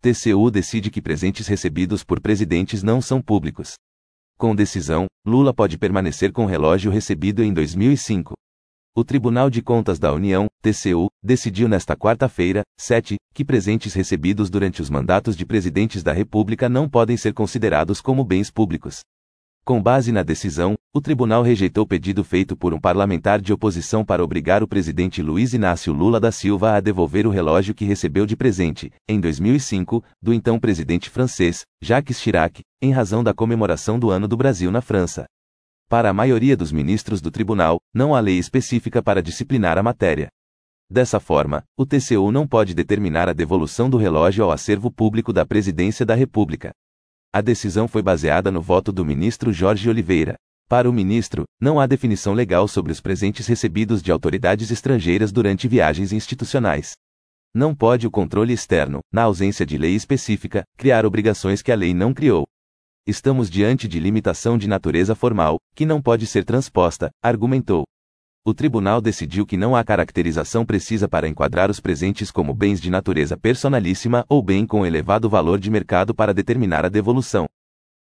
TCU decide que presentes recebidos por presidentes não são públicos. Com decisão, Lula pode permanecer com o relógio recebido em 2005. O Tribunal de Contas da União, TCU, decidiu nesta quarta-feira, 7, que presentes recebidos durante os mandatos de presidentes da República não podem ser considerados como bens públicos. Com base na decisão, o tribunal rejeitou o pedido feito por um parlamentar de oposição para obrigar o presidente Luiz Inácio Lula da Silva a devolver o relógio que recebeu de presente, em 2005, do então presidente francês, Jacques Chirac, em razão da comemoração do Ano do Brasil na França. Para a maioria dos ministros do tribunal, não há lei específica para disciplinar a matéria. Dessa forma, o TCU não pode determinar a devolução do relógio ao acervo público da Presidência da República. A decisão foi baseada no voto do ministro Jorge Oliveira. Para o ministro, não há definição legal sobre os presentes recebidos de autoridades estrangeiras durante viagens institucionais. Não pode o controle externo, na ausência de lei específica, criar obrigações que a lei não criou. Estamos diante de limitação de natureza formal, que não pode ser transposta, argumentou. O tribunal decidiu que não há caracterização precisa para enquadrar os presentes como bens de natureza personalíssima ou bem com elevado valor de mercado para determinar a devolução.